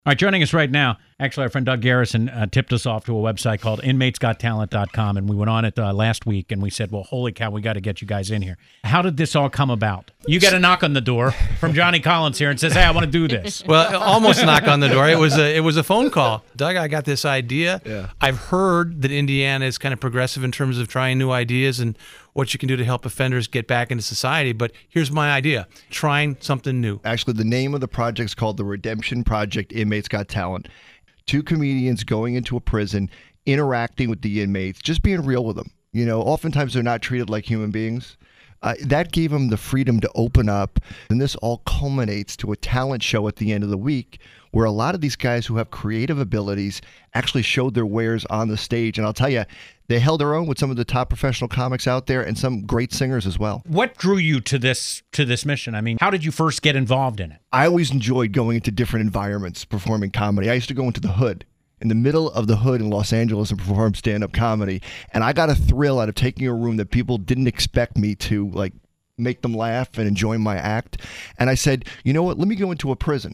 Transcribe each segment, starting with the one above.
All right, joining us right now, actually, our friend Doug Garrison tipped us off to a website called inmatesgottalent.com, and we went on it last week, and we said, well, holy cow, we got to get you guys in here. How did this all come about? You get a knock on the door from Johnny Collins here and says, hey, I want to do this. Well, almost a knock on the door. It was a phone call. Doug, I got this idea. Yeah. I've heard that Indiana is kind of progressive in terms of trying new ideas and what you can do to help offenders get back into society. But here's my idea, trying something new. Actually, the name of the project is called the Redemption Project Inmates Got Talent. 2 comedians going into a prison, interacting with the inmates, just being real with them. You know, oftentimes they're not treated like human beings. That gave them the freedom to open up. And this all culminates to a talent show at the end of the week where a lot of these guys who have creative abilities actually showed their wares on the stage. And I'll tell you, they held their own with some of the top professional comics out there and some great singers as well. What drew you to this mission? I mean, how did you first get involved in it? I always enjoyed going into different environments, performing comedy. I used to go into the hood, in the middle of the hood in Los Angeles, and perform stand-up comedy. And I got a thrill out of taking a room that people didn't expect me to, like, make them laugh and enjoy my act. And I said, you know what, let me go into a prison.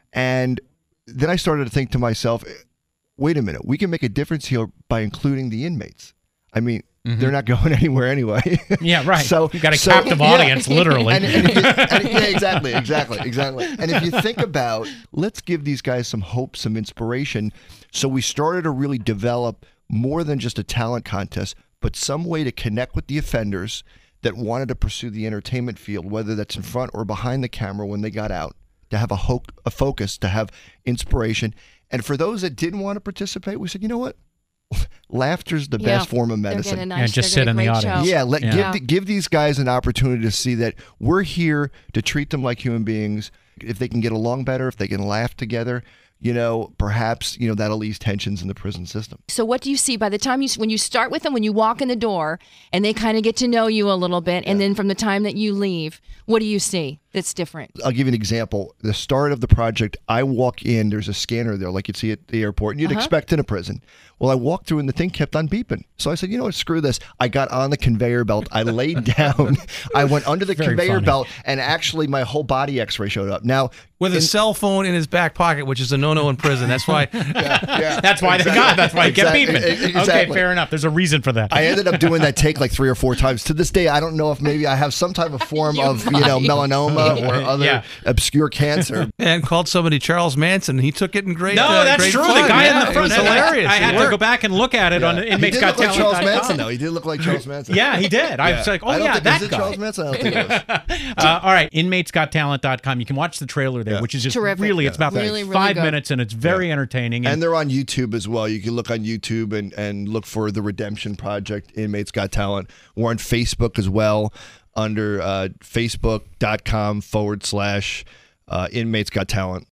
And then I started to think to myself, wait a minute, we can make a difference here by including the inmates. I mean, they're not going anywhere anyway. Yeah, right. So you got a captive audience, literally. Yeah, exactly. And if you think about, let's give these guys some hope, some inspiration. So we started to really develop more than just a talent contest, but some way to connect with the offenders that wanted to pursue the entertainment field, whether that's in front or behind the camera when they got out, to have a focus, to have inspiration. And for those that didn't want to participate, we said, you know what? Laughter's the best form of medicine. And just sit in the audience. Yeah, give these guys an opportunity to see that we're here to treat them like human beings. If they can get along better, if they can laugh together, you know, perhaps, you know, that'll ease tensions in the prison system. So what do you see by the time when you start with them, when you walk in the door and they kind of get to know you a little bit, and then from the time that you leave, what do you see that's different? I'll give you an example. The start of the project, I walk in, there's a scanner there like you'd see at the airport, and you'd expect in a prison. Well, I walked through and the thing kept on beeping. So I said, you know what, screw this. I got on the conveyor belt. I laid down. I went under the conveyor belt, and actually my whole body x-ray showed up. Now, with a cell phone in his back pocket, which is a no-no in prison. That's why. That's why it kept beeping. Exactly. Okay, fair enough. There's a reason for that. I ended up doing that take like 3 or 4 times. To this day, I don't know if maybe I have some type of form of, melanoma or other obscure cancer. And called somebody Charles Manson. He took it in great. No, that's great true. fun. The guy in the front. It was hilarious. I had to go back and look at it on Inmates Got Talent. He did look like Charles Manson, though. He did look like Charles Manson. Yeah, he did. I was like, that guy. Charles Manson? I don't think it was. All right, inmatesgottalent.com. You can watch the trailer there, which is just terrific. Really, it's about really 5 good. minutes, and it's very entertaining. And they're on YouTube as well. You can look on YouTube and look for the Redemption Project, Inmates Got Talent. We're on Facebook as well, under facebook.com/Inmates Got Talent.